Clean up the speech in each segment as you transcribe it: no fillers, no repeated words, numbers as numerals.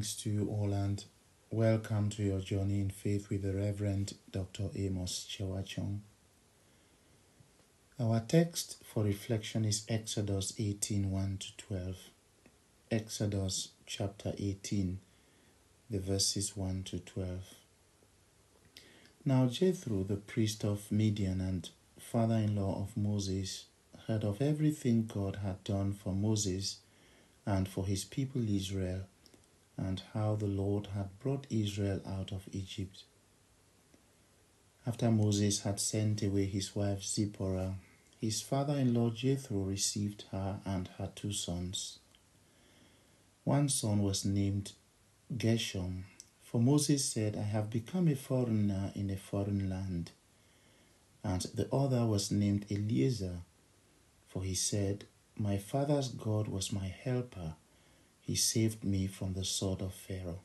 Greetings to you all and welcome to your journey in faith with the Reverend Dr. Amos Chewachong. Our text for reflection is Exodus 18:1-12. Exodus chapter 18, the verses 1-12. Now Jethro, the priest of Midian and father-in-law of Moses, heard of everything God had done for Moses and for his people Israel, and how the Lord had brought Israel out of Egypt. After Moses had sent away his wife Zipporah, his father-in-law Jethro received her and her 2 sons. One son was named Gershom, for Moses said, "I have become a foreigner in a foreign land." And the other was named Eliezer, for he said, "My father's God was my helper. He saved me from the sword of Pharaoh."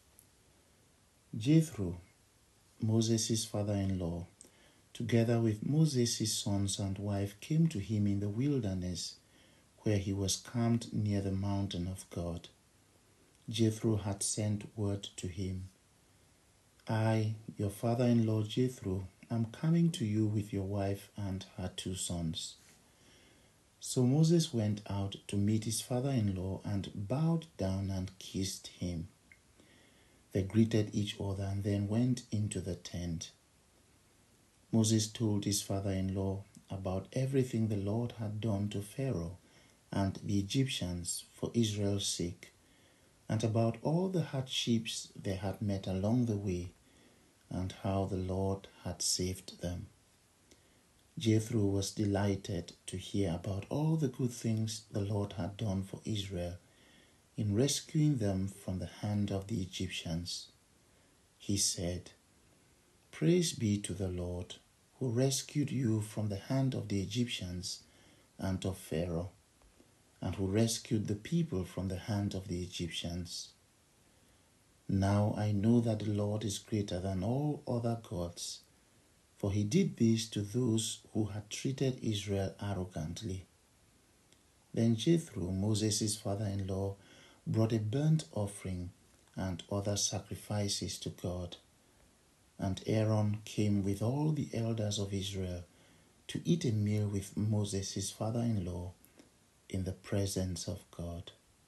Jethro, Moses' father-in-law, together with Moses' sons and wife, came to him in the wilderness, where he was camped near the mountain of God. Jethro had sent word to him, "I, your father-in-law Jethro, am coming to you with your wife and her 2 sons." So Moses went out to meet his father-in-law and bowed down and kissed him. They greeted each other and then went into the tent. Moses told his father-in-law about everything the Lord had done to Pharaoh and the Egyptians for Israel's sake, and about all the hardships they had met along the way, and how the Lord had saved them. Jethro was delighted to hear about all the good things the Lord had done for Israel in rescuing them from the hand of the Egyptians. He said, "Praise be to the Lord, who rescued you from the hand of the Egyptians and of Pharaoh, and who rescued the people from the hand of the Egyptians. Now I know that the Lord is greater than all other gods, for he did this to those who had treated Israel arrogantly." Then Jethro, Moses' father-in-law, brought a burnt offering and other sacrifices to God. And Aaron came with all the elders of Israel to eat a meal with Moses' father-in-law in the presence of God.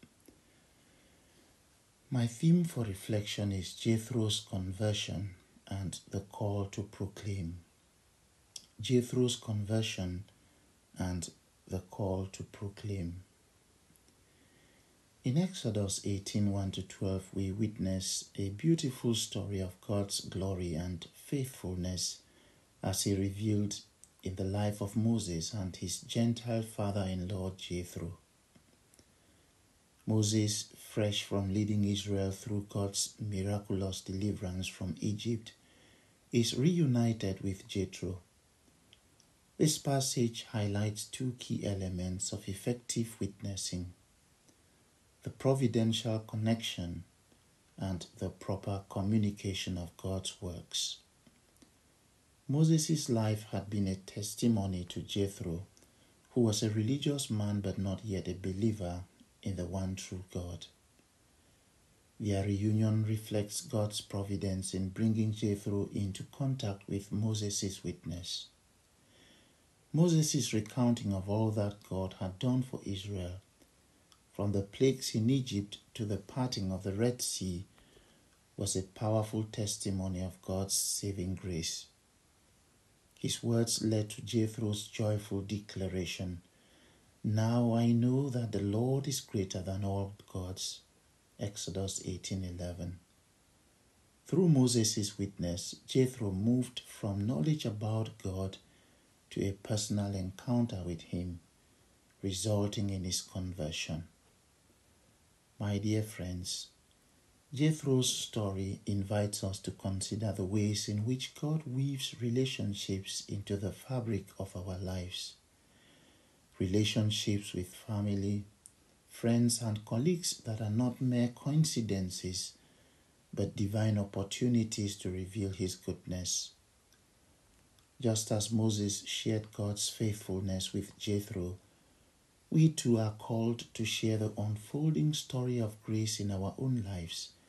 My theme for reflection is Jethro's conversion and the call to proclaim. Jethro's conversion and the call to proclaim. In Exodus 18:1-12, we witness a beautiful story of God's glory and faithfulness as he revealed in the life of Moses and his Gentile father-in-law Jethro. Moses, fresh from leading Israel through God's miraculous deliverance from Egypt, is reunited with Jethro. This passage highlights 2 key elements of effective witnessing: the providential connection and the proper communication of God's works. Moses' life had been a testimony to Jethro, who was a religious man but not yet a believer in the one true God. Their reunion reflects God's providence in bringing Jethro into contact with Moses' witness. Moses' recounting of all that God had done for Israel, from the plagues in Egypt to the parting of the Red Sea, was a powerful testimony of God's saving grace. His words led to Jethro's joyful declaration, "Now I know that the Lord is greater than all gods." Exodus 18:11. Through Moses' witness, Jethro moved from knowledge about God to a personal encounter with him, resulting in his conversion. My dear friends, Jethro's story invites us to consider the ways in which God weaves relationships into the fabric of our lives. Relationships with family, friends, and colleagues that are not mere coincidences, but divine opportunities to reveal his goodness. Just as Moses shared God's faithfulness with Jethro, we too are called to share the unfolding story of grace in our own lives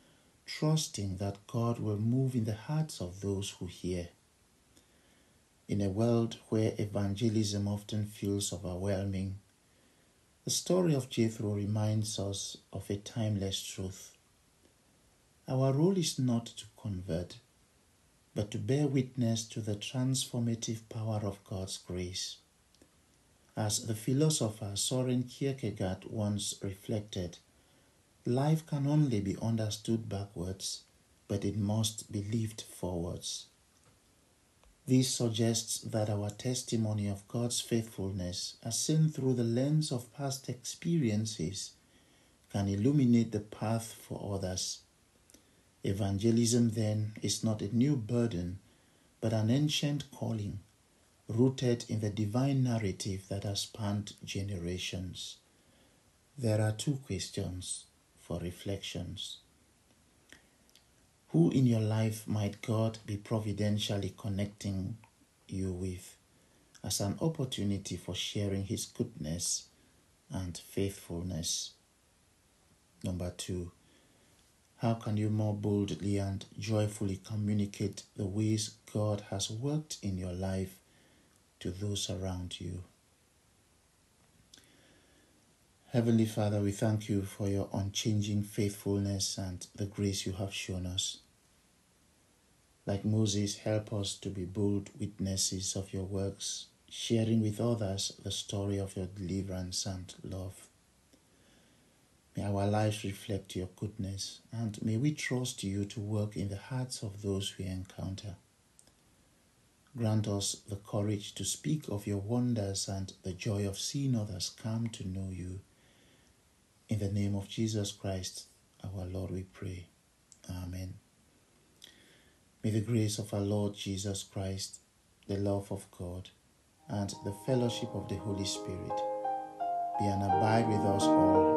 trusting that God will move in the hearts of those who hear. In a world where evangelism often feels overwhelming, the story of Jethro reminds us of a timeless truth. Our role is not to convert, but to bear witness to the transformative power of God's grace. As the philosopher Søren Kierkegaard once reflected, life can only be understood backwards, but it must be lived forwards. This suggests that our testimony of God's faithfulness, as seen through the lens of past experiences, can illuminate the path for others. Evangelism, then, is not a new burden, but an ancient calling, rooted in the divine narrative that has spanned generations. There are two questions for reflections. Who in your life might God be providentially connecting you with as an opportunity for sharing His goodness and faithfulness? Number two, how can you more boldly and joyfully communicate the ways God has worked in your life to those around you? Heavenly Father, we thank you for your unchanging faithfulness and the grace you have shown us. Like Moses, help us to be bold witnesses of your works, sharing with others the story of your deliverance and love. May our lives reflect your goodness, and may we trust you to work in the hearts of those we encounter. Grant us the courage to speak of your wonders and the joy of seeing others come to know you. In the name of Jesus Christ, our Lord, we pray. Amen. May the grace of our Lord Jesus Christ, the love of God, and the fellowship of the Holy Spirit be and abide with us all